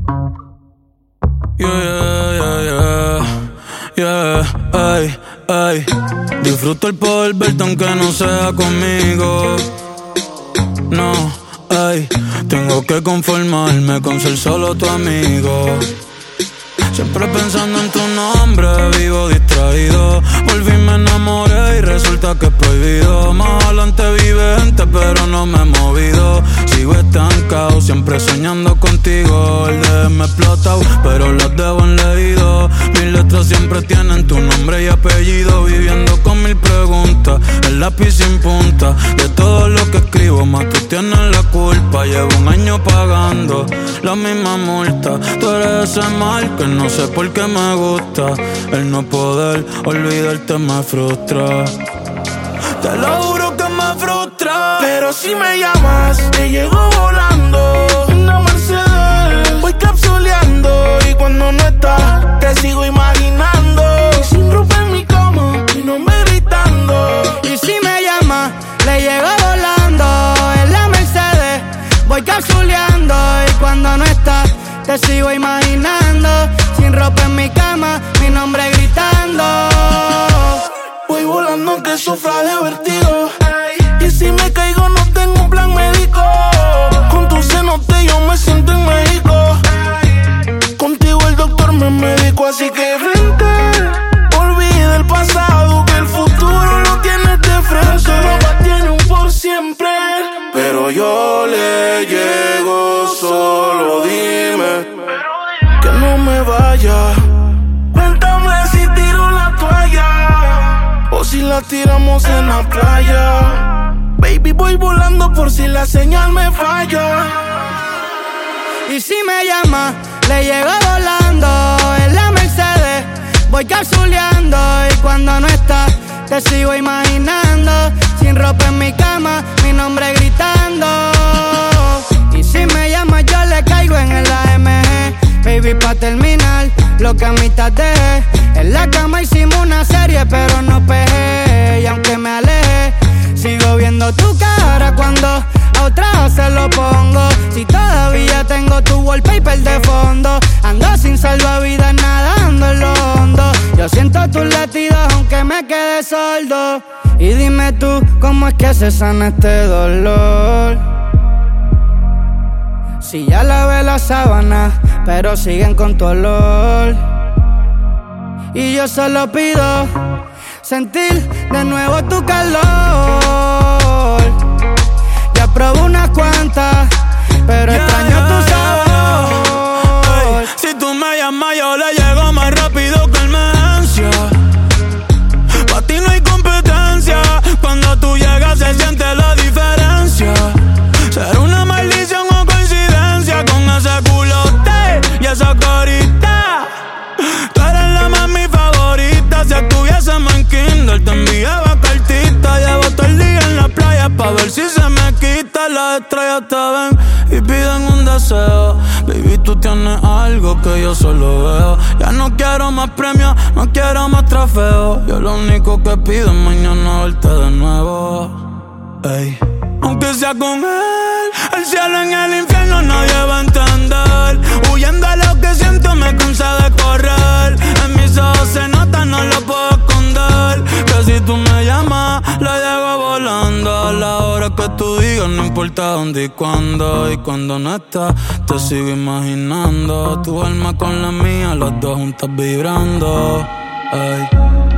Ay, ay. Disfruto el poder verte aunque no sea conmigo. No, ay. Tengo que conformarme con ser solo tu amigo. Siempre pensando en tu nombre, vivo distraído. Volví, me enamoré y resulta que es prohibido. Más adelante vive gente, pero no me he movido. Sigo estancado, siempre soñando contigo. El DM me explotado, pero las debo en leído. Mis letras siempre tienen tu nombre y apellido. Viviendo con mil preguntas, el lápiz sin punta. De todo lo que escribo, más tú tienes la culpa. Llevo un año pagando la misma multa. Tú eres ese mal que no sé por qué me gusta. El no poder olvidarte me frustra. Te lo juro que me frustra. Pero si me llamas, te llego volando. Una Mercedes, voy capsuleando. Y cuando no estás, te sigo imaginando. Y sin ropa en mi cama, mi nombre gritando. Y si me llamas, le llego volando. En la Mercedes, voy capsuleando. Y cuando no estás, te sigo imaginando. Sin ropa en mi cama, mi nombre gritando. Voy volando aunque sufra de vértigo. Y si me caigo no tengo un plan médico. Con tu cenote yo me siento en México. Contigo el doctor me medicó, así que vente. Olvida el pasado, que el futuro lo tienes de frente. Solo tiene un por siempre. Pero yo le llego, solo dime que no me vaya. Cuéntame si tiro la toalla o si la tiramos en la playa. Baby, voy volando por si la señal me falla. Y si me llama, le llego volando. En la Mercedes, voy capsuleando. Y cuando no estás, te sigo imaginando. Sin ropa en mi cama, mi nombre gritando. Y si me llama, yo le caigo en el AMG. Baby, pa' terminar, lo que a mitad dejé. En la cama hicimos una serie, pero no pegué. Y aunque me alejé, sigo viendo tu cara cuando a otra se lo pongo. Si todavía tengo tu wallpaper de fondo. Ando sin salvavidas nadando en lo hondo. Yo siento tus latidos aunque me quede sordo. Y dime tú, ¿cómo es que se sana este dolor? Si ya lavé la sábana, pero siguen con tu olor. Y yo solo pido sentir de nuevo tu calor. Ya probé unas cuantas, pero extraño tu sabor. Si tú me llamas, yo le llego más rápido que emergencia. Pa' ti no hay competencia. Cuando tú llegas se siente la diferencia. Será una maldición o coincidencia con ese culote y esa carita. Tú eres la mami favorita. Si estuviésemos en Kindle te enviaba cartita. Llevo todo el día en la playa pa' ver si se me quita. Las estrellas te ven y piden un deseo. Baby, tú tienes algo que yo solo veo. Ya no quiero más premios, no quiero más trofeos. Yo lo único que pido es mañana verte de nuevo. Ey. Aunque sea con él, el cielo en el infierno nadie va a entender. Huyendo a lo que siento me cansa de correr. En mis ojos se nota, no lo puedo esconder. Que si tú me llamas, la llego volando. A la hora que tú digas, no importa dónde y cuándo. Y cuando no estás, te sigo imaginando. Tu alma con la mía, las dos juntas vibrando. Ay.